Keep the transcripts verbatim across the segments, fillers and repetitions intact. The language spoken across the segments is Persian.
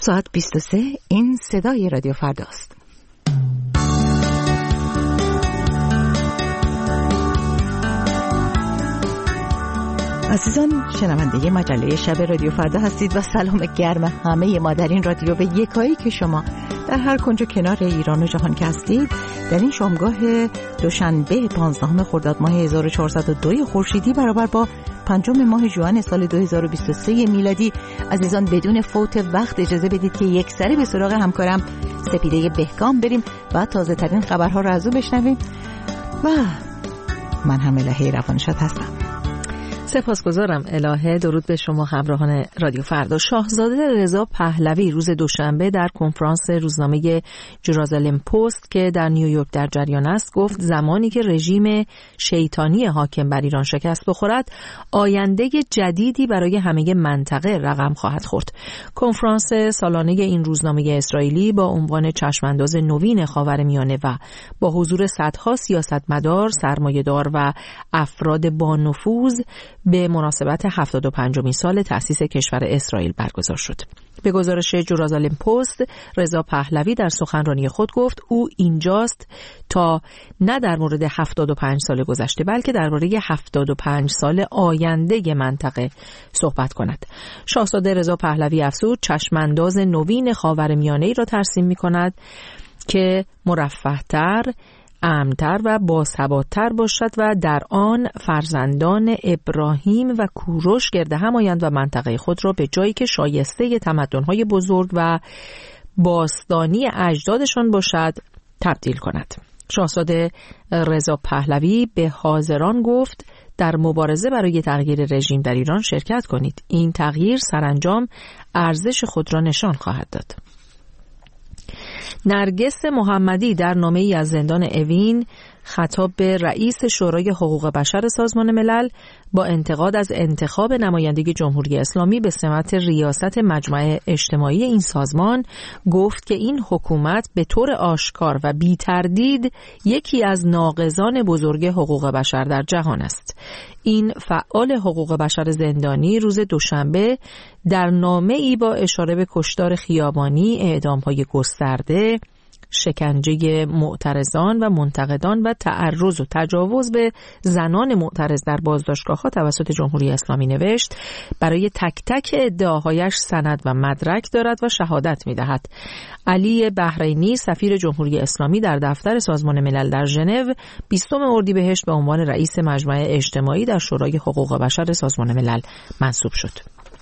ساعت بیست و سه، این صدای رادیو فرداست. عزیزان شنونده مجله شب رادیو فردا هستید و سلام گرم همه ما در این رادیو به یکایی که شما در هر کنج کنار ایران و جهان که هستید در این شامگاه دوشنبه پانزدهم خرداد ماه هزار و چهارصد و دو خورشیدی برابر با پنجم ماه ژوئن سال دو هزار و بیست و سه میلادی. عزیزان بدون فوت وقت اجازه بدید که یک سری به سراغ همکارم سپیده بهکام بریم و تازه ترین خبرها رو از او بشنویم و من هم الهه روانشاد هستم. سپاسگزارم الهه. درود به شما همراهان رادیو فردا. شاهزاده رضا پهلوی روز دوشنبه در کنفرانس روزنامه جرازالم پست که در نیویورک در جریان است گفت زمانی که رژیم شیطانی حاکم بر ایران شکست بخورد آینده جدیدی برای همه منطقه رقم خواهد خورد. کنفرانس سالانه این روزنامه اسرائیلی با عنوان چشمانداز نوین خاورمیانه و با حضور صدها سیاستمدار، سرمایه‌دار و افراد با نفوذ به مناسبت هفتاد و پنجمین سال تأسیس کشور اسرائیل برگزار شد. به گزارش جرازالم پست، رضا پهلوی در سخنرانی خود گفت او اینجاست تا نه در مورد هفتاد و پنج سال گذشته بلکه درباره هفتاد و پنج سال آینده منطقه صحبت کند. شاهزاده رضا پهلوی افزود چشمانداز نوین خاورمیانه‌ای را ترسیم می‌کند که مرفه‌تر، امن‌تر و باثبات‌تر باشد و در آن فرزندان ابراهیم و کوروش گرد هم آیند و منطقه خود را به جایی که شایسته تمدن‌های بزرگ و باستانی اجدادشان باشد تبدیل کند. شاهزاده رضا پهلوی به حاضران گفت در مبارزه برای تغییر رژیم در ایران شرکت کنید. این تغییر سرانجام ارزش خود را نشان خواهد داد. نرگس محمدی در نامه‌ای از زندان اوین خطاب به رئیس شورای حقوق بشر سازمان ملل با انتقاد از انتخاب نماینده جمهوری اسلامی به سمت ریاست مجمع اجتماعی این سازمان گفت که این حکومت به طور آشکار و بی تردید یکی از ناقضان بزرگ حقوق بشر در جهان است. این فعال حقوق بشر زندانی روز دوشنبه در نامه‌ای با اشاره به کشتار خیابانی، اعدام‌های گسترده، شکنجه معترضان و منتقدان و تعرض و تجاوز به زنان معترض در بازداشتگاه‌ها توسط جمهوری اسلامی نوشت برای تک تک ادعاهایش سند و مدرک دارد و شهادت می‌دهد. علی بحرینی سفیر جمهوری اسلامی در دفتر سازمان ملل در ژنو بیستم اردیبهشت به عنوان رئیس مجمع اجتماعی در شورای حقوق بشر سازمان ملل منصوب شد.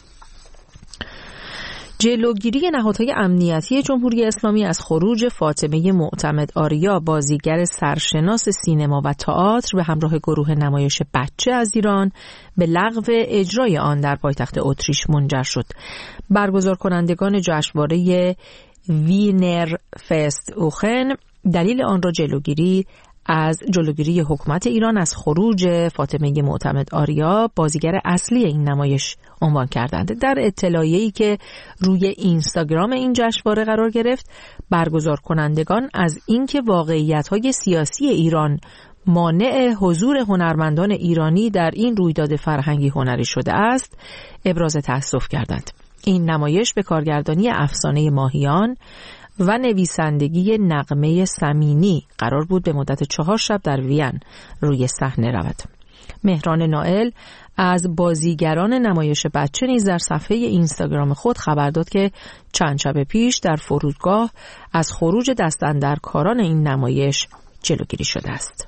جلوگیری نهادهای امنیتی جمهوری اسلامی از خروج فاطمه معتمد آریا بازیگر سرشناس سینما و تئاتر به همراه گروه نمایش بچه از ایران به لغو اجرای آن در پایتخت اتریش منجر شد. برگزار کنندگان جشنواره وینر فست اوخن دلیل آن را جلوگیری از جلوگیری حکومت ایران از خروج فاطمه معتمد آریا بازیگر اصلی این نمایش عنوان کردند. در اطلاعیه‌ای که روی اینستاگرام این جشنواره قرار گرفت، برگزار کنندگان از اینکه واقعیت‌های سیاسی ایران مانع حضور هنرمندان ایرانی در این رویداد فرهنگی هنری شده است، ابراز تأسف کردند. این نمایش به کارگردانی افسانه ماهیان و نویسندگی نغمه سمینی قرار بود به مدت چهار شب در وین روی صحنه رود. مهران نائل از بازیگران نمایش بچه نیز در صفحه اینستاگرام خود خبر داد که چند شب پیش در فرودگاه از خروج دستاندرکاران این نمایش جلوگیری شده است.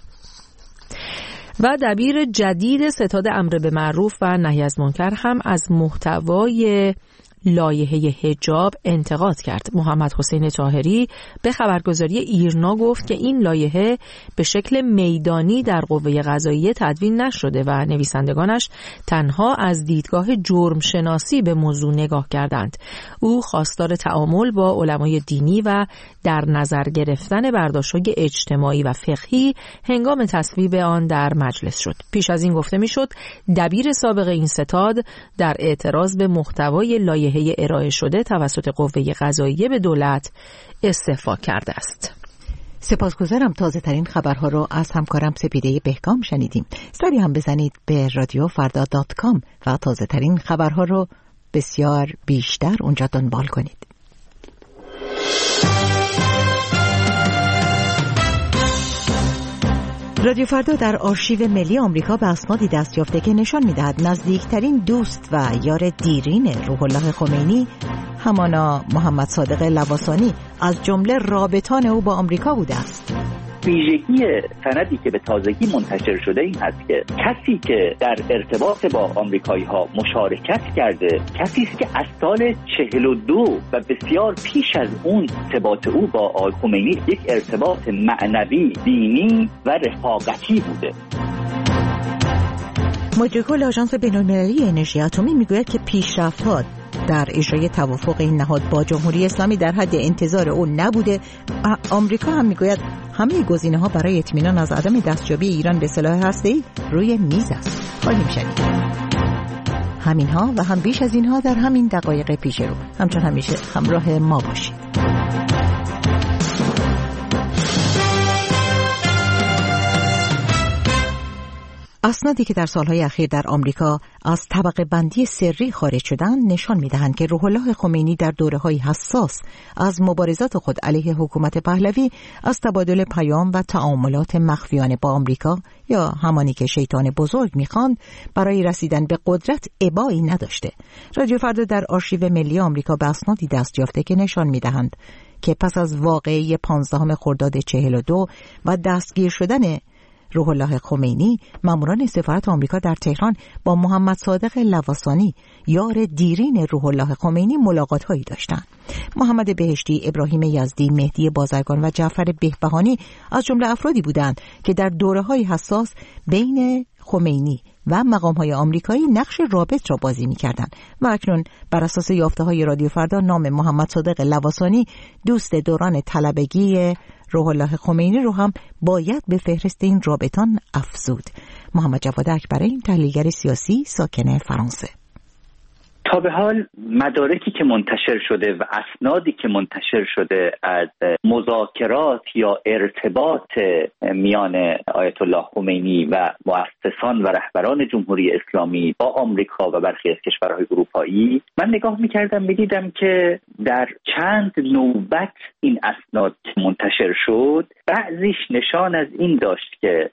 و دبیر جدید ستاد امر به معروف و نهی از منکر هم از محتوای لایحه حجاب انتقاد کرد. محمد حسین طاهری به خبرگزاری ایرنا گفت که این لایحه به شکل میدانی در قوه قضاییه تدوین نشده و نویسندگانش تنها از دیدگاه جرم شناسی به موضوع نگاه کردند. او خواستار تعامل با علمای دینی و در نظر گرفتن برداشت‌های اجتماعی و فقهی هنگام تصویب آن در مجلس شد. پیش از این گفته میشد دبیر سابق این ستاد در اعتراض به محتوای لایحه ارائه شده توسط قوه قضاییه به دولت استعفا کرده است. سپاسگزارم. تازه ترین خبرها رو از همکارم سپیده بهکام شنیدیم. سری هم بزنید به رادیو فردا دات کام و تازه ترین خبرها رو بسیار بیشتر اونجا دنبال کنید. رادیو فردا در آرشیو ملی آمریکا به اسنادی دست یافته که نشان می‌دهد نزدیکترین دوست و یار دیرین روح الله خمینی همانا محمد صادق لواسانی از جمله رابطان او با آمریکا بوده است. ویژگی سندی که به تازگی منتشر شده این هست که کسی که در ارتباط با آمریکایی‌ها مشارکت کرده کسی است که از سال چهل و دو و بسیار پیش از اون ارتباط او با آقای خمینی یک ارتباط معنوی، دینی و رفاقتی بوده. مدیر کل آژانس بین‌المللی انرژی اتمی میگوید که پیشرفت‌ها در اجرای توافق این نهاد با جمهوری اسلامی در حد انتظار او نبوده. آمریکا هم میگوید همه گزینه‌ها برای اطمینان از عدم دستیابی ایران به سلاح هسته‌ای روی میز است. خواهیم شنید همینها و هم بیش از اینها در همین دقایق پیش رو. همچون همیشه همراه ما باشید. اسنادی که در سالهای اخیر در آمریکا از طبقه بندی سری خارج شدند نشان می‌دهند که روح الله خمینی در دوره‌های حساس از مبارزات خود علیه حکومت پهلوی از تبادل پیام و تعاملات مخفیانه با آمریکا یا همانی که شیطان بزرگ می‌خواند برای رسیدن به قدرت ابایی نداشته. رادیو فردا در آرشیو ملی آمریکا به اسنادی دست یافته که نشان می‌دهند که پس از واقعه پانزدهم خرداد چهل و دو و دستگیر شدن روح الله خمینی، ماموران سفارت آمریکا در تهران با محمد صادق لواسانی یار دیرین روح الله خمینی ملاقات‌هایی داشتند. محمد بهشتی، ابراهیم یزدی، مهدی بازرگان و جعفر بهبهانی از جمله افرادی بودند که در دوره‌های حساس بین خمینی و مقام‌های آمریکایی نقش رابط را بازی می‌کردند و اکنون بر اساس یافته‌های رادیو فردا نام محمد صادق لواسانی، دوست دوران طلبگی روح الله خمینی رو هم باید به فهرست این رابطان افزود. محمد جواد اکبرین، تحلیلگر سیاسی ساکن فرانسه: تا به حال مدارکی که منتشر شده و اسنادی که منتشر شده از مذاکرات یا ارتباط میان آیت الله خمینی و مؤسسان و رهبران جمهوری اسلامی با آمریکا و برخی از کشورهای اروپایی، من نگاه می‌کردم می‌دیدم که در چند نوبت این اسناد منتشر شد بعضیش نشان از این داشت که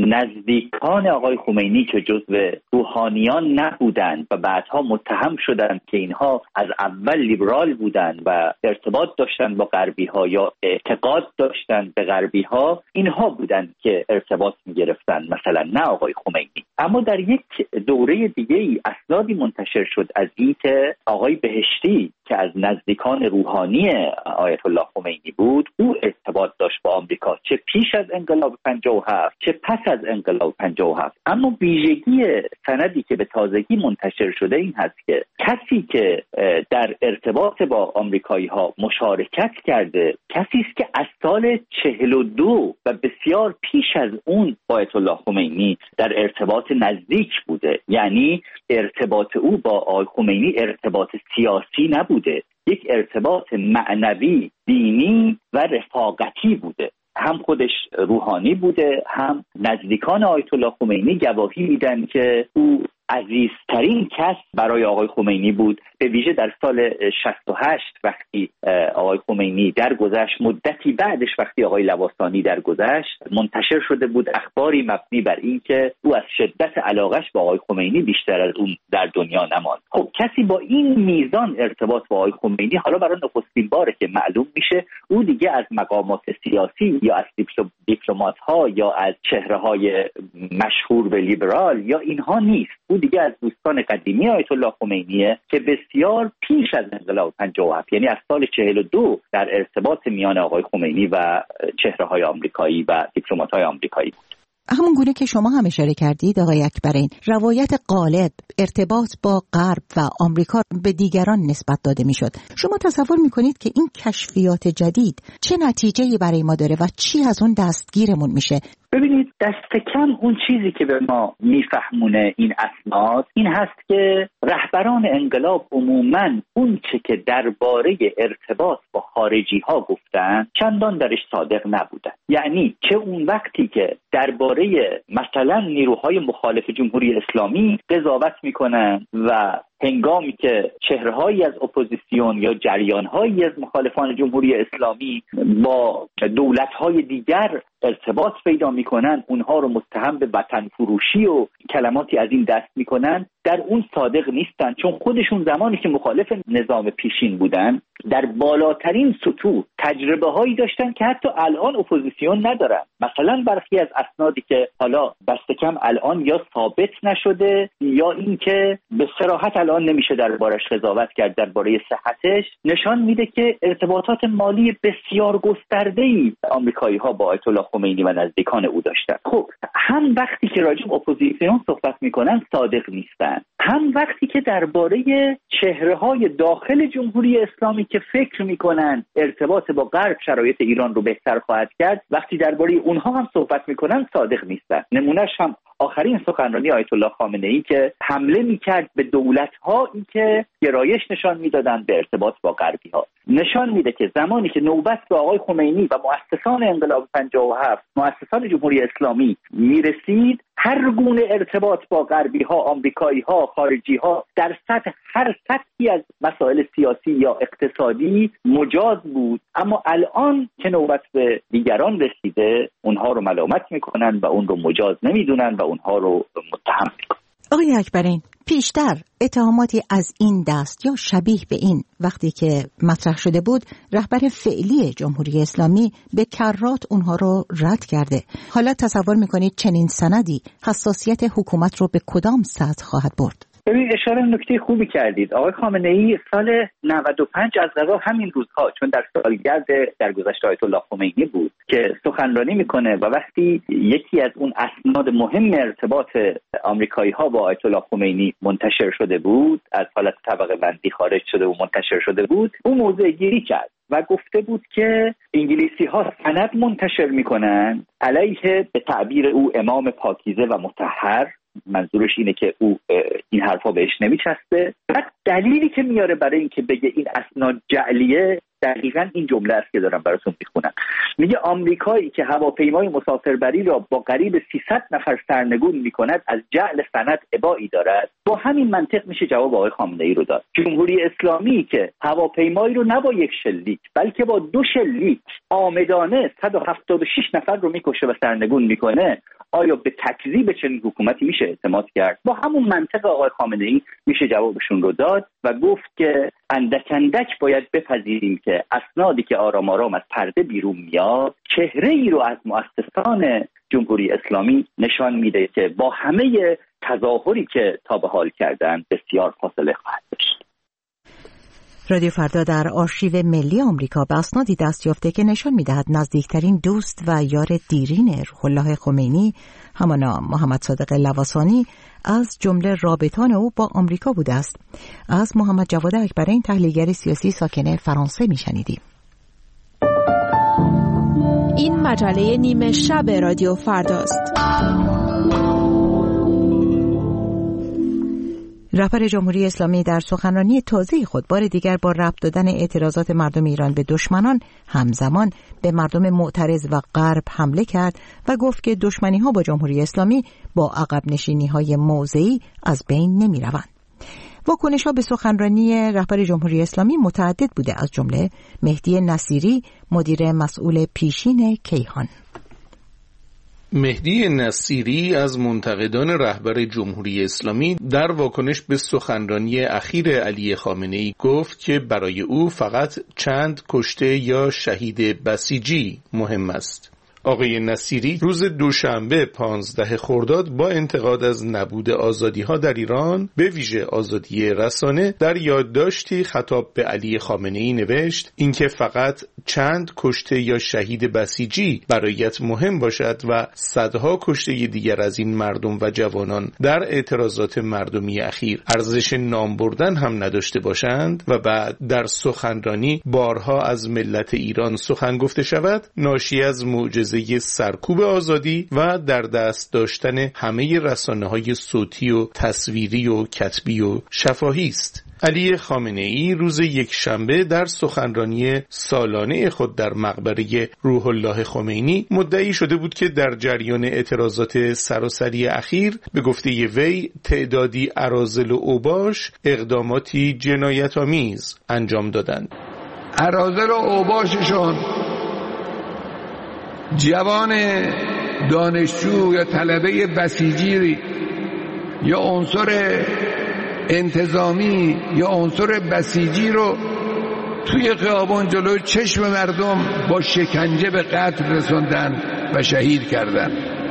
نزدیکان آقای خمینی که جزو روحانیان نبودند و بعدها متهم شدند که اینها از اول لیبرال بودند و ارتباط داشتند با غربی ها یا اعتقاد داشتند به غربی ها، اینها بودند که ارتباط می گرفتند، مثلا نه آقای خمینی. اما در یک دوره دیگه ای اسنادی منتشر شد از این که آقای بهشتی که از نزدیکان روحانی آیت الله خمینی بود، او ارتباط داشت با آمریکا، چه پیش از انقلاب پنجاه و هفت چه پس از انقلاب پنجاه و هفت. اما ویژگی سندی که به تازگی منتشر شده این هست که کسی که در ارتباط با آمریکایی ها مشارکت کرده کسی است که از سال چهل و دو و بسیار پیش از اون با آیت الله خمینی در ارتباط نزدیک بوده. یعنی ارتباط او با آقای خمینی ارتباط سیاسی نبوده، یک ارتباط معنوی، دینی و رفاقتی بوده. هم خودش روحانی بوده، هم نزدیکان آیت الله خمینی گواهی میدن که او عزیزترین کس برای آقای خمینی بود. به ویژه در سال شصت و هشت وقتی آقای خمینی درگذشت، مدتی بعدش وقتی آقای لواسانی درگذشت، منتشر شده بود اخباری مبنی بر این که او از شدت علاقش با آقای خمینی بیشتر از اون در دنیا نماند. خب کسی با این میزان ارتباط با آقای خمینی، حالا برای نخستین باره که معلوم میشه او دیگه از مقامات سیاسی یا از دیپلمات ها یا از چهره های مشهور به لیبرال یا اینها نیست. او دیگه از دوستان قدیمی آیت الله خمینیه که بسیار پیش از انقلاب پنجاه و هفت، یعنی از سال چهل و دو در ارتباط میان آقای خمینی و چهره‌های آمریکایی و دیپلمات‌های آمریکایی بود. همون گونه که شما هم اشاره کردید آقای اکبرین، روایت غالب ارتباط با غرب و آمریکا به دیگران نسبت داده میشد. شما تصور میکنید که این کشفیات جدید چه نتیجه‌ای برای ما داره و چی از اون دستگیرمون میشه؟ ببینید، دست کم اون چیزی که به ما میفهمونه این اسناد این هست که رهبران انقلاب عموماً اون چه که درباره ارتباط با خارجی ها گفتن چندان درش صادق نبودن. یعنی چه اون وقتی که درباره مثلا نیروهای مخالف جمهوری اسلامی قضاوت میکنن و هنگامی که چهره‌هایی از اپوزیسیون یا جریان‌هایی از مخالفان جمهوری اسلامی با دولت‌های دیگر ارتباط پیدا می‌کنن، اونها رو متهم به وطن فروشی و کلماتی از این دست می‌کنن، در اون صادق نیستن، چون خودشون زمانی که مخالف نظام پیشین بودن در بالاترین سطوح تجربه‌هایی داشتن که حتی الان اپوزیسیون ندارن. مثلا برخی از اسنادی که حالا دست کم الان یا ثابت نشده یا اینکه به صراحت الان نمیشه دربارش قضاوت کرد درباره صحتش، نشان میده که ارتباطات مالی بسیار گسترده‌ای آمریکایی‌ها با آیت الله خمینی و نزدیکان او داشتن. خب هم وقتی که راجع به اپوزیسیون صحبت میکنن صادق نیستن، هم وقتی که درباره چهره‌های داخل جمهوری اسلامی که فکر میکنن ارتباط با غرب شرایط ایران رو بهتر خواهد کرد، وقتی درباره اونها هم صحبت میکنن صادق نیستن. نمونهش هم آخرین سخنرانی آیت الله خامنه‌ای که حمله میکرد به دولت‌ها، این که گرایش نشان میدادن به ارتباط با غربی‌ها، نشان میده که زمانی که نوبت به آقای خمینی و مؤسسان انقلاب پنجاه و هفت، مؤسسان جمهوری اسلامی میرسید، هر گونه ارتباط با غربی‌ها، آمریکایی‌ها، خارجی‌ها در سطح هر سطحی از مسائل سیاسی یا اقتصادی مجاز بود. اما الان که نوبت به دیگران رسیده، اونها رو ملامت میکنن و اون رو مجاز نمیدونن و اونها رو متهم میکنن. آقای اکبرین، پیشتر اتهاماتی از این دست یا شبیه به این وقتی که مطرح شده بود، رهبر فعلی جمهوری اسلامی به کرات اونها رو رد کرده. حالا تصور میکنید چنین سندی حساسیت حکومت رو به کدام سطح خواهد برد؟ ببین، اشاره نکته خوبی کردید. آقای خامنه‌ای سال نود و پنج از قضا همین روزها، چون در سالگرد درگذشت آیت الله خمینی بود، که سخنرانی میکنه و وقتی یکی از اون اسناد مهم ارتباط آمریکایی‌ها با آیت الله خمینی منتشر شده بود، از حالت طبقه بندی خارج شده و منتشر شده بود، اون موضوع گیری کرد و گفته بود که انگلیسی‌ها سند منتشر میکنن علیه به تعبیر او امام پاکیزه و مطهر. منظورش اینه که او این حرفا بهش نمیچسته. بعد دلیلی که میاره برای اینکه بگه این اسناد جعلیه دقیقاً این جمله است که دارم براتون میخونم. میگه آمریکایی که هواپیمای مسافربری را با قریب سیصد نفر سرنگون میکند از جعل سند ابایی دارد. با همین منطق میشه جواب آقای خامنه‌ای رو داد. جمهوری اسلامی که هواپیمایی رو نه با یک شلیک بلکه با دو شلیک آمدانه صد و هفتاد و شش نفر رو میکشه و سرنگون میکنه، آیا به تکذیب چنین حکومتی میشه اعتماد کرد؟ با همون منطق آقای خامنه‌ای میشه جوابشون رو داد و گفت که اندک اندک باید بپذیریم که اسنادی که آرام آرام از پرده بیرون میاد چهره ای رو از مؤسسان جمهوری اسلامی نشان میده که با همه تظاهری که تا به حال کردن بسیار فاصله خواهد داشت. رادیو فردا در آرشیو ملی آمریکا به اسنادی دست یافته که نشان می‌دهد نزدیکترین دوست و یار دیرین روح الله خمینی، همانا محمد صادق لواسانی، از جمله رابطان او با آمریکا بوده است. از محمد جواد اکبرین، تحلیلگر سیاسی ساکن فرانسه، میشنیدیم. این مجله نیمه شب رادیو فرداست. رهبر جمهوری اسلامی در سخنرانی تازه خود بار دیگر با ربط دادن اعتراضات مردم ایران به دشمنان همزمان به مردم معترض و غرب حمله کرد و گفت که دشمنی‌ها با جمهوری اسلامی با عقب نشینی‌های موضعی از بین نمی‌روند. واکنش‌ها به سخنرانی رهبر جمهوری اسلامی متعدد بوده، از جمله مهدی نصیری، مدیر مسئول پیشین کیهان. مهدی نصیری از منتقدان رهبر جمهوری اسلامی در واکنش به سخنرانی اخیر علی خامنه‌ای گفت که برای او فقط چند کشته یا شهید بسیجی مهم است. آقای نصیری روز دوشنبه پانزده خرداد با انتقاد از نبود آزادی‌ها در ایران، به ویژه آزادی رسانه، در یادداشتی خطاب به علی خامنه‌ای نوشت اینکه فقط چند کشته یا شهید بسیجی برایت مهم باشد و صدها کشته دیگر از این مردم و جوانان در اعتراضات مردمی اخیر ارزش نام بردن هم نداشته باشند و بعد در سخنرانی بارها از ملت ایران سخن گفته شود، ناشی از معجزه سرکوب آزادی و در دست داشتن همه رسانه‌های صوتی و تصویری و کتبی و شفاهی است. علی خامنه‌ای روز یکشنبه در سخنرانی سالانه خود در مقبره روح الله خمینی مدعی شده بود که در جریان اعتراضات سراسری اخیر به گفته وی تعدادی اراذل و اوباش اقداماتی جنایت‌آمیز انجام دادند. اراذل و اوباششون جوان دانشجو یا طلبه بسیجی یا عنصر انتظامی یا عنصر بسیجی رو توی خیابان جلوی چشم مردم با شکنجه به قتل رسوندن و شهید کردن.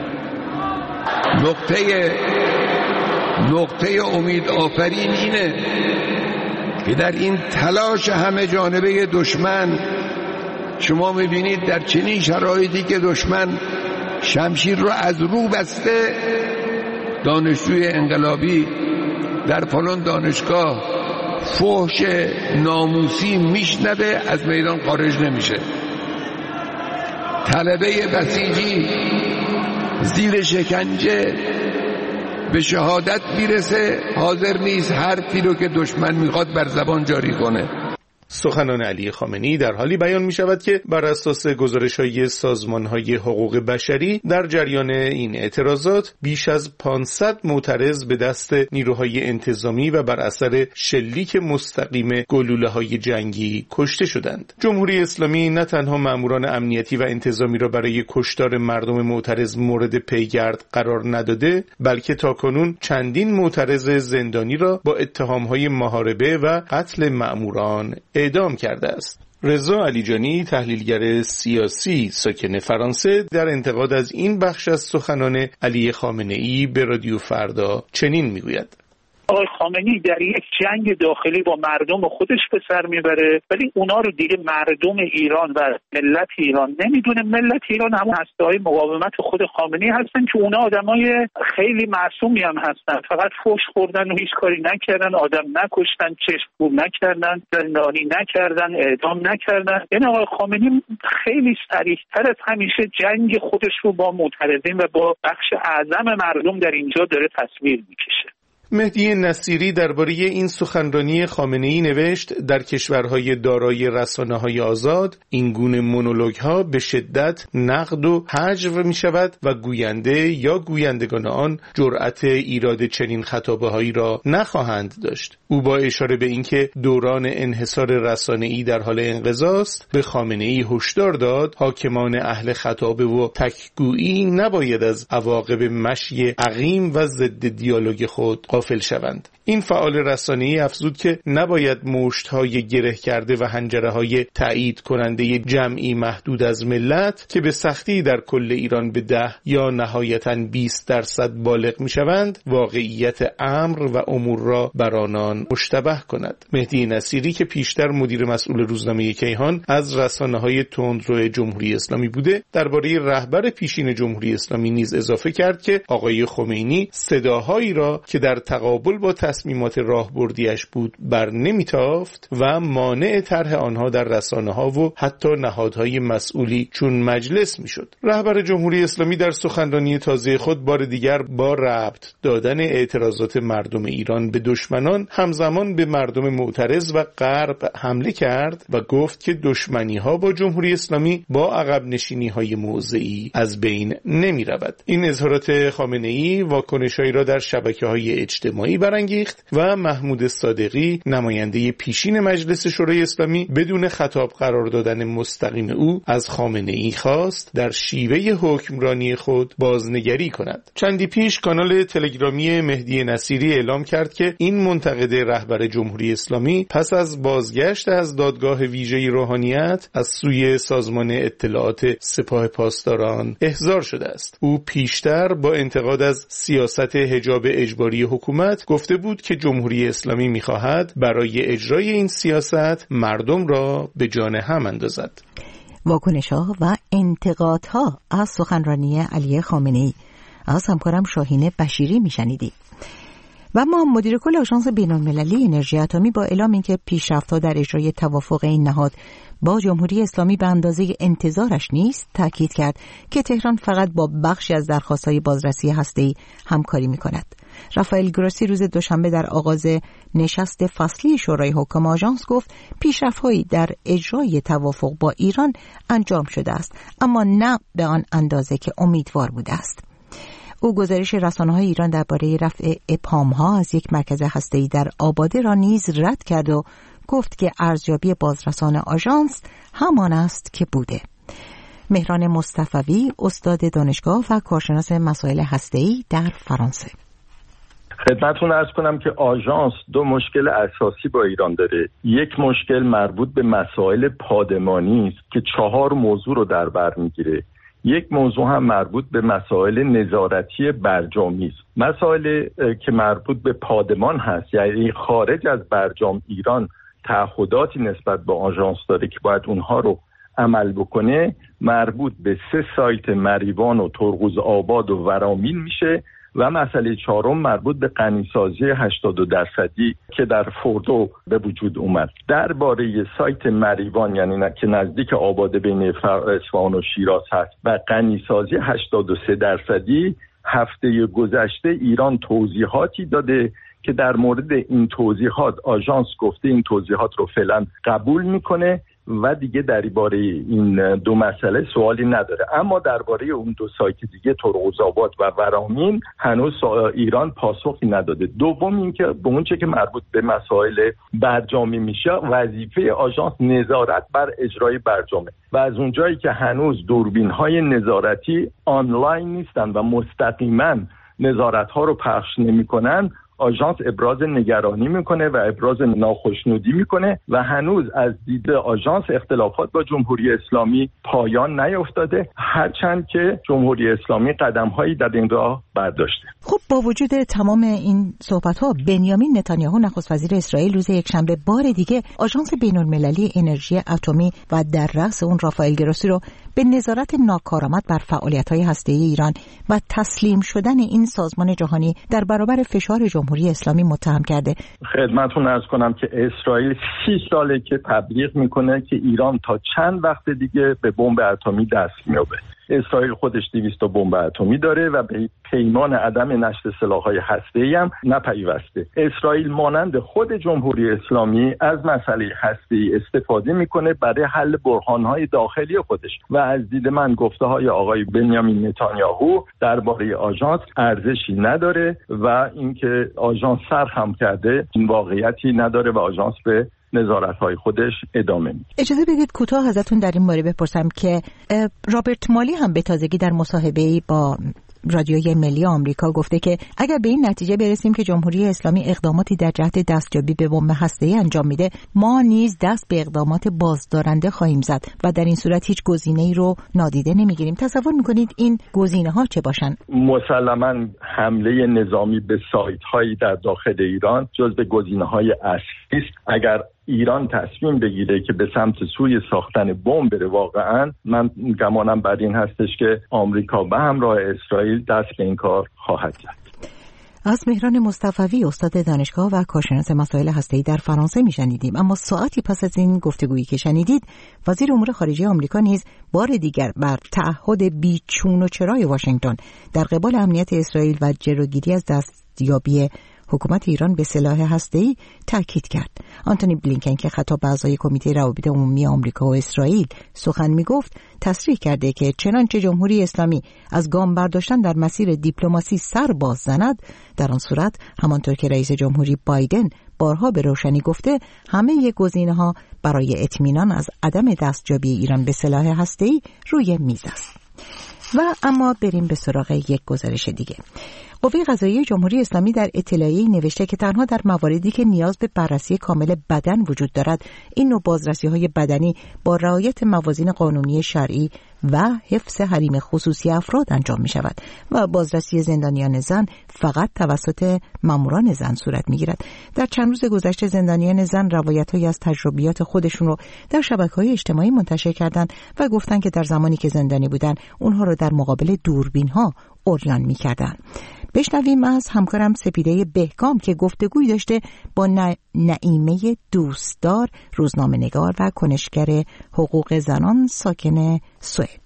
نقطه نقطه امید آفرین اینه که در این تلاش همه جانبه دشمن شما میبینید در چنین شرایطی که دشمن شمشیر رو از رو بسته، دانشجوی انقلابی در فلان دانشگاه فحش ناموسی میشنوه، از میدان خارج نمیشه. طلبه بسیجی زیر شکنجه به شهادت میرسه، حاضر نیست حرفی رو که دشمن میخواد بر زبان جاری کنه. سخنان علی خامنه‌ای در حالی بیان می شود که بر اساس گزارش‌های سازمان‌های حقوق بشری در جریان این اعتراضات بیش از پانصد معترض به دست نیروهای انتظامی و بر اثر شلیک مستقیم گلوله‌های جنگی کشته شدند. جمهوری اسلامی نه تنها ماموران امنیتی و انتظامی را برای کشتار مردم معترض مورد پیگرد قرار نداده، بلکه تاکنون چندین معترض زندانی را با اتهام‌های محاربه و قتل ماموران اعدام کرده است. رضا علیجانی، تحلیلگر سیاسی ساکن فرانسه، در انتقاد از این بخش از سخنان علی خامنه‌ای به رادیو فردا چنین میگوید: آقای خامنه‌ای در یک جنگ داخلی با مردم خودش به سر میبره، ولی اونا رو دیگه مردم ایران و ملت ایران نمیدونه. ملت ایران همون هسته‌های مقاومت خود خامنه‌ای هستن که اونا آدمای خیلی معصومی هم هستن، فقط فحش خوردن و هیچ کاری نکردن، آدم نکشتن، چشم کور نکردن، زندانی نکردن، اعدام نکردن. یعنی آقای خامنه‌ای خیلی صریح‌تر از همیشه جنگ خودش رو با معترضین و با بخش اعظم مردم در اینجا داره تصویر میکشه. مهدی نصیری درباره این سخنرانی خامنه‌ای نوشت: در کشورهای دارای رسانه‌های آزاد این گونه مونولوگ‌ها به شدت نقد و حجو می‌شود و گوینده یا گویندگان آن جرأت ایراد چنین خطابه‌هایی را نخواهند داشت. او با اشاره به اینکه دوران انحصار رسانه‌ای در حال انقضاست به خامنه‌ای هشدار داد حاکمان اهل خطابه و تکگویی نباید از عواقب مشی عقیم و ضد دیالوگ خود غافل شوند. این فعال رسانه‌ای افزود که نباید مشت‌های گره کرده و حنجره‌های تایید کننده جمعی محدود از ملت که به سختی در کل ایران به ده یا نهایتاً بیست درصد بالغ می‌شوند واقعیت امر و امور را بر آنان مشتبه کند. مهدی نصیری که پیشتر مدیر مسئول روزنامه کیهان از رسانه‌های تندرو جمهوری اسلامی بوده، درباره رهبر پیشین جمهوری اسلامی نیز اضافه کرد که آقای خمینی صداهایی را که در تقابل با تصمیمات راهبردیش بود بر نمیتافت و مانع طرح آنها در رسانه‌ها و حتی نهادهای مسئولی چون مجلس میشد. رهبر جمهوری اسلامی در سخنرانی تازه خود بار دیگر با ربط دادن اعتراضات مردم ایران به دشمنان همزمان به مردم معترض و غرب حمله کرد و گفت که دشمنی‌ها با جمهوری اسلامی با عقب نشینی‌های موضعی از بین نمی‌رود. این اظهارات خامنه‌ای واکنش‌هایی را در شبکه‌های اجتماعی برانگیخت و محمود صادقی نماینده پیشین مجلس شورای اسلامی بدون خطاب قرار دادن مستقیم او از خامنه‌ای خواست در شیوه حکمرانی خود بازنگری کند. چندی پیش کانال تلگرامی مهدی نصیری اعلام کرد که این منتقد رهبر جمهوری اسلامی پس از بازگشت از دادگاه ویژه روحانیت از سوی سازمان اطلاعات سپاه پاسداران احضار شده است. او پیشتر با انتقاد از سیاست حجاب اجباری حکومت گفته بود که جمهوری اسلامی می‌خواهد برای اجرای این سیاست مردم را به جان هم اندازد. واکنش‌ها و انتقادها از سخنرانی علی خامنه‌ای از همکارم شاهین بشیری میشنیدید. و اما مدیر کل آژانس بین‌المللی انرژی اتمی با اعلام اینکه پیشرفت‌ها در اجرای توافق این نهاد با جمهوری اسلامی به اندازه انتظارش نیست، تاکید کرد که تهران فقط با بخشی از درخواست‌های بازرسی هسته‌ای همکاری می‌کند. رافائل گروسی روز دوشنبه در آغاز نشست فصلی شورای حکام آژانس گفت پیشرفت‌هایی در اجرای توافق با ایران انجام شده است، اما نه به آن اندازه که امیدوار بوده است. او گزارش رسانه‌های ایران درباره رفع ابهام‌ها از یک مرکز هسته‌ای در آباده را نیز رد کرد و گفت که ارزیابی بازرسان آژانس همان است که بوده. مهران مصطفوی، استاد دانشگاه و کارشناس مسائل هسته‌ای در فرانسه. خدمتتون عرض کنم که آژانس دو مشکل اساسی با ایران داره. یک مشکل مربوط به مسائل پادمانی است که چهار موضوع رو در بر میگیره. یک موضوع هم مربوط به مسائل نظارتی برجامی است. مسائل که مربوط به پادمان هست، یعنی خارج از برجام ایران تعهداتی نسبت به آژانس داره که باید اونها رو عمل بکنه، مربوط به سه سایت مریوان و ترقوز آباد و ورامین میشه و مسئله چهارم مربوط به غنیسازی هشتاد درصدی که در فوردو به وجود اومد. درباره سایت مریوان، یعنی نه که نزدیک آباده بین اصفهان و شیراز هست، و غنیسازی هشتاد و سه درصدی، هفته گذشته ایران توضیحاتی داده که در مورد این توضیحات آژانس گفته این توضیحات رو فعلا قبول میکنه و دیگه درباره این دو مسئله سوالی نداره. اما درباره اون دو سایت دیگه ترقوزآباد و ورامین هنوز ایران پاسخی نداده. دوم این که به اون چه که مربوط به مسائل برجامی میشه، وظیفه آژانس نظارت بر اجرای برجامه و از اونجایی که هنوز دوربین‌های نظارتی آنلاین نیستن و مستقیما نظارت‌ها رو پخش نمی‌کنن، آژانس ابراز نگرانی میکنه و ابراز ناخشنودی میکنه و هنوز از دید آژانس اختلافات با جمهوری اسلامی پایان نیفتاده، هرچند که جمهوری اسلامی قدم‌هایی در این راه برداشته. خب با وجود تمام این صحبت‌ها، بنیامین نتانیاهو نخست وزیر اسرائیل روز یکشنبه بار دیگه آژانس بین‌المللی انرژی اتمی و در رأس اون رافائل گروسی رو به نظارت ناکارآمد بر فعالیت‌های هسته‌ای ایران و تسلیم شدن این سازمان جهانی در برابر فشار جمهوری اسلامی متهم کرده. خدمتتون عرض کنم که اسرائیل سی ساله که تبلیغ میکنه که ایران تا چند وقت دیگه به بمب اتمی دست میابه. اسرائیل خودش دویست تا بمب اتمی داره و به پیمان عدم نشر سلاح‌های هسته‌ای هم نپیوسته. اسرائیل مانند خود جمهوری اسلامی از مسئله هسته‌ای استفاده میکنه برای حل بحران‌های داخلی خودش و از دید من گفته‌های آقای بنیامین نتانیاهو درباره آژانس ارزشی نداره و اینکه آژانس سرخم کرده این واقعیتی نداره و آژانس به نظارت‌های خودش ادامه میده. اجازه بدید کوتاه ازتون در این باره بپرسم که رابرت مالی هم به تازگی در مصاحبه‌ای با رادیوی ملی آمریکا گفته که اگر به این نتیجه برسیم که جمهوری اسلامی اقداماتی در جهت دستیابی به بمب هسته‌ای انجام میده، ما نیز دست به اقدامات بازدارنده خواهیم زد و در این صورت هیچ گزینه‌ای رو نادیده نمیگیریم. تصور میکنید این گزینه‌ها چه باشن؟ مسلماً حمله نظامی به سایت‌هایی در داخل ایران جزو گزینه‌های اصلی است. اگر ایران تصمیم بگیره که به سمت سوی ساختن بمب بره، واقعا من گمانم بر این هستش که آمریکا به همراه اسرائیل دست به این کار خواهد زد. از مهران مصطفوی، استاد دانشگاه و کارشناس مسائل هسته‌ای در فرانسه میشنیدیم. اما ساعتی پس از این گفتگویی که شنیدید، وزیر امور خارجه آمریکا نیز بار دیگر بر تعهد بیچون و چرای واشنگتن در قبال امنیت اسرائیل و جلوگیری از دستیابی حکومت ایران به سلاح هسته‌ای تاکید کرد. آنتونی بلینکن که خطاب به اعضای کمیته روابط عمومی آمریکا و اسرائیل سخن میگفت، تصریح کرده که چنانچه جمهوری اسلامی از گام برداشتن در مسیر دیپلماسی سر باز زند، در آن صورت همانطور که رئیس جمهوری بایدن بارها به روشنی گفته، همه گزینه‌ها برای اطمینان از عدم دستیابی ایران به سلاح هسته‌ای روی میز است. و اما بریم به سراغ یک گزارش دیگه. قوه قضاییه جمهوری اسلامی در اطلاعیه‌ای نوشته که تنها در مواردی که نیاز به بررسی کامل بدن وجود دارد، این نوع بازرسی‌های بدنی با رعایت موازین قانونی شرعی و حفظ حریم خصوصی افراد انجام می شود و بازرسی زندانیان زن فقط توسط ماموران زن صورت می گیرد. در چند روز گذشته زندانیان زن روایت‌هایی از تجربیات خودشون رو در شبکه‌های اجتماعی منتشر کردند و گفتند که در زمانی که زندانی بودن اونها رو در مقابل دوربین‌ها عریان می‌کردند. بشنویم از همکارم سپیده بهکام که گفتگویی داشته با نعیمه دوستدار، روزنامه‌نگار و کنشگر حقوق زنان ساکن سوئد.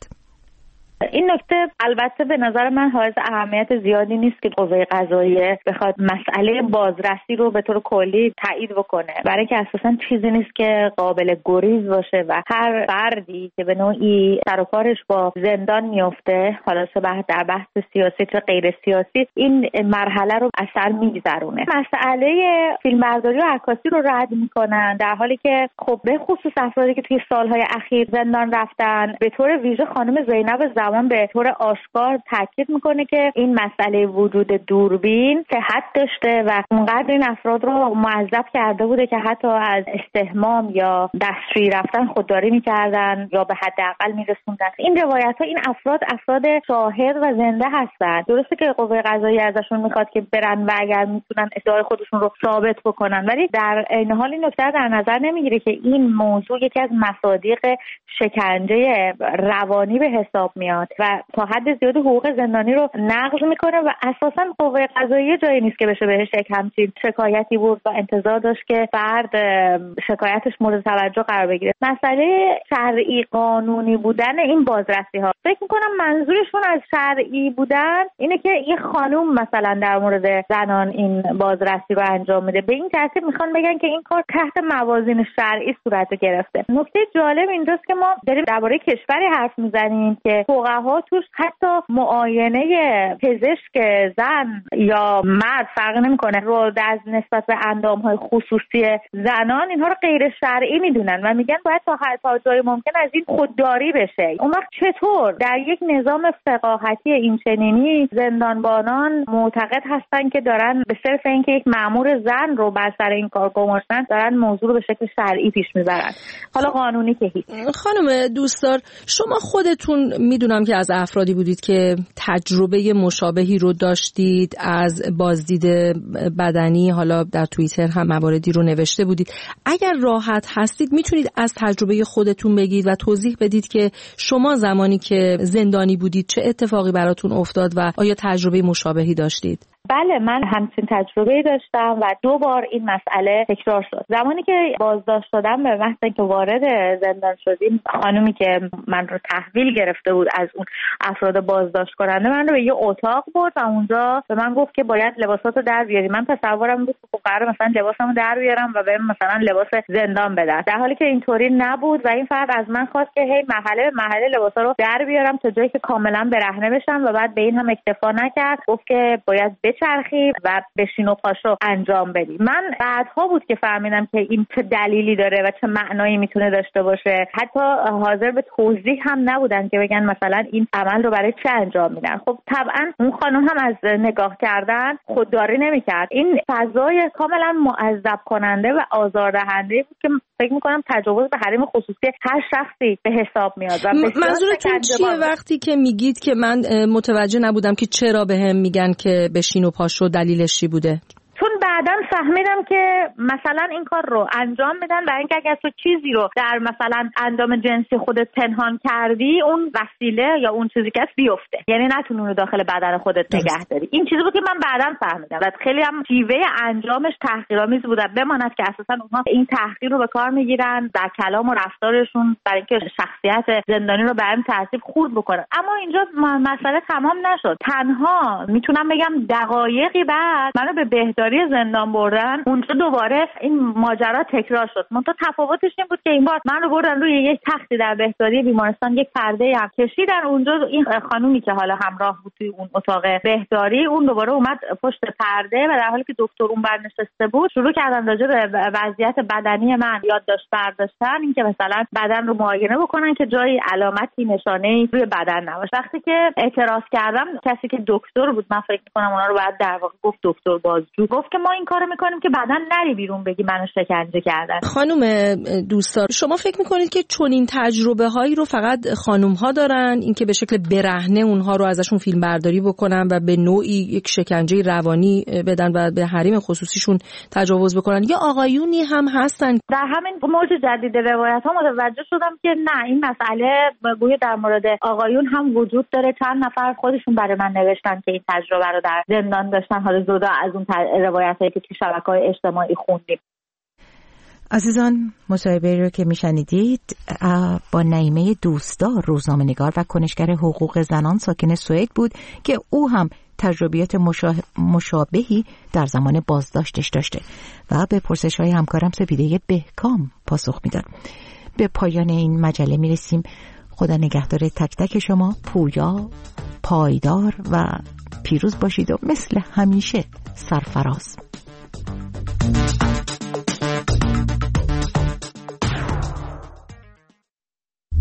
این نکته البته به نظر من حائز اهمیت زیادی نیست که قوه قضاییه بخواد مسئله بازرسی رو به طور کلی تایید بکنه، برای که اساساً چیزی نیست که قابل گریز باشه و هر فردی که به نوعی سر و کارش با زندان میفته، حالا چه در بحث سیاسی چه غیر سیاسی، این مرحله رو از سر میگذرونه. مسئله فیلمبرداری و عکاسی رو رد میکنن، در حالی که خب به خصوص افرادی که توی سالهای اخیر زندان رفتن، به طور ویژه خانم زینب زمان به طور آشکار تاکید میکنه که این مسئله وجود دوربین صحت داشته و اونقدر این افراد رو معذب کرده بوده که حتی از استحمام یا دستشویی رفتن خودداری میکردن یا به حداقل میرسوندن. این روایت ها، این افراد افراد شاهد و زنده هستن. درسته که قوه قضاییه ازشون میخواد که برن و اگر میتونن ادعای خودشون رو ثابت بکنن، ولی در عین حال این نکته در نظر نمیگیره که این موضوع یکی از مصادیق شکنجه روانی به حساب میاد و تا حد زیادی حقوق زندانی رو نقض میکنه و اساساً قوه قضاییه جایی نیست که بشه بهش یک همچین شکایتی بود و انتظار داشت که فرد شکایتش مورد توجه قرار بگیره. مسئله شرعی قانونی بودن این بازرسی ها، فکر میکنم منظورشون از شرعی بودن اینه که یه خانوم مثلا در مورد زنان این بازرسی رو انجام میده، به این ترتیب میخوان بگن که این کار تحت موازین شرعی صورت گرفته. نکته جالب اینجاست که ما داریم درباره کشوری حرف میزنیم که فقها توش حتی معاینه پزشک زن یا مرد فرق نمیکنه رو از نسبت به اندامهای خصوصی زنان اینها رو غیر شرعی میدونن و میگن باید تا هر تا جای ممکن از این خودداری بشه. اون وقت چطور در یک نظام فقاهتی این چنینی زندانبانان معتقد هستن که دارن به صرف اینکه یک مأمور زن رو بر سر این کار گماشتن دارن موضوع رو به شکل شرعی پیش میبرن، حالا قانونی که هیچ. خانم دوستدار، شما خودتون میدونم که از افرادی بودید که تجربه مشابهی رو داشتید از بازدید بدنی، حالا در توییتر هم مواردی رو نوشته بودید. اگر راحت هستید میتونید از تجربه خودتون بگید و توضیح بدید که شما زمانی که زندانی بودید چه اتفاقی براتون افتاد و آیا تجربه مشابهی داشتید؟ بله، من همچین تجربه داشتم و دو بار این مسئله تکرار شد. زمانی که بازداشت شدم به محض اینکه وارد زندان شدیم، خانومی که من رو تحویل گرفته بود از اون افراد بازداشت کننده من رو به یه اتاق برد و اونجا به من گفت که باید لباساتو در بیاری. من تصورم بود که قراره مثلا لباسمو در بیارم و بهم مثلا لباس زندان بدن، در حالی که اینطوری نبود و این فرد از من خواست که هی محله محله لباسا رو در بیارم تا جایی که کاملا برهنه بشم و بعد به این هم اکتفا نکرد، گفت که باید چرخی و بشین و پاشو انجام بدی. من بعدها بود که فهمیدم که این چه دلیلی داره و چه معنایی میتونه داشته باشه. حتی حاضر به توضیح هم نبودن که بگن مثلا این عمل رو برای چه انجام میدن. خب طبعا اون خانم هم از نگاه کردن خودداری نمیکرد. این فضای کاملا معذب کننده و آزاردهنده بود که فکر میکنم تجاوز به حریم خصوصی هر شخصی به حساب میاد. و منظورتون چیه وقتی که میگید که من متوجه نبودم که چرا بهم میگن که بشین و پاشو، دلیلش چی بوده؟ چون بعداً فهمیدم که مثلا این کار رو انجام میدن برای اینکه اگر تو چیزی رو در مثلا اندام جنسی خودت پنهان کردی، اون وسیله یا اون چیزی که هست بیفته، یعنی نتونی اون رو داخل بدن خودت نگه داری. این چیزی بود که من بعداً فهمیدم و خیلی هم شیوه انجامش تحقیرآمیز بود. بماند که اساساً اونها این تحقیر رو به کار میگیرن در کلام و رفتارشون برای اینکه شخصیت زندانی رو به این ترتیب خورد بکنن. اما اینجا مسئله تمام نشد. تنها میتونم بگم دقایقی بعد منو به بهداری زندان بردن، اونجا دوباره این ماجرا تکرار شد. منتها تفاوتش این بود که این بار من رو بردن روی یک تختی در بهداری بیمارستان، یک پرده هم کشیدن اونجا. این خانومی که حالا همراه بود توی اون اتاق بهداری، اون دوباره اومد پشت پرده و در حالی که دکتر اون بر نشسته بود شروع کردن راجع به وضعیت بدنی من یادداشت برداشتن، اینکه مثلا بدن رو معاینه بکنن که جایی علامتی نشانه‌ای روی بدن نباشه. وقتی که اعتراض کردم، کسی که دکتر بود، من فکر می‌کنم اونا رو بعد در واقع گفت دکتر بازجو، گفت که ما این کارو میکنیم که بعداً نری بیرون بگی منو شکنجه کردن. خانم دوستدار، شما فکر میکنید که چون این تجربه هایی رو فقط خانم ها دارن، این که به شکل برهنه اونها رو ازشون فیلم برداری بکنن و به نوعی یک شکنجه روانی بدن و به حریم خصوصیشون تجاوز بکنن، یا آقایونی هم هستن؟ در همین موج جدید روایت ها متوجه شدم که نه، این مسئله گویا در مورد آقایون هم وجود داره. چند نفر خودشون برای من نوشتن که این تجربه رو در زندان داشتن، حالا جدا از اون روایت هایی که تو شبکه‌های اجتماعی خوندیم. عزیزان، مصاحبه رو که میشنیدید با نعیمه دوستدار، روزنامه‌نگار و کنشگر حقوق زنان ساکن سوئد بود که او هم تجربیات مشابهی در زمان بازداشتش داشته و به پرسش‌های همکارم سپیده بهکام پاسخ میداد. به پایان این مجله میرسیم. خدا نگهدار تک تک شما، پویا، پایدار و پیروز باشید و مثل همیشه سرفراز.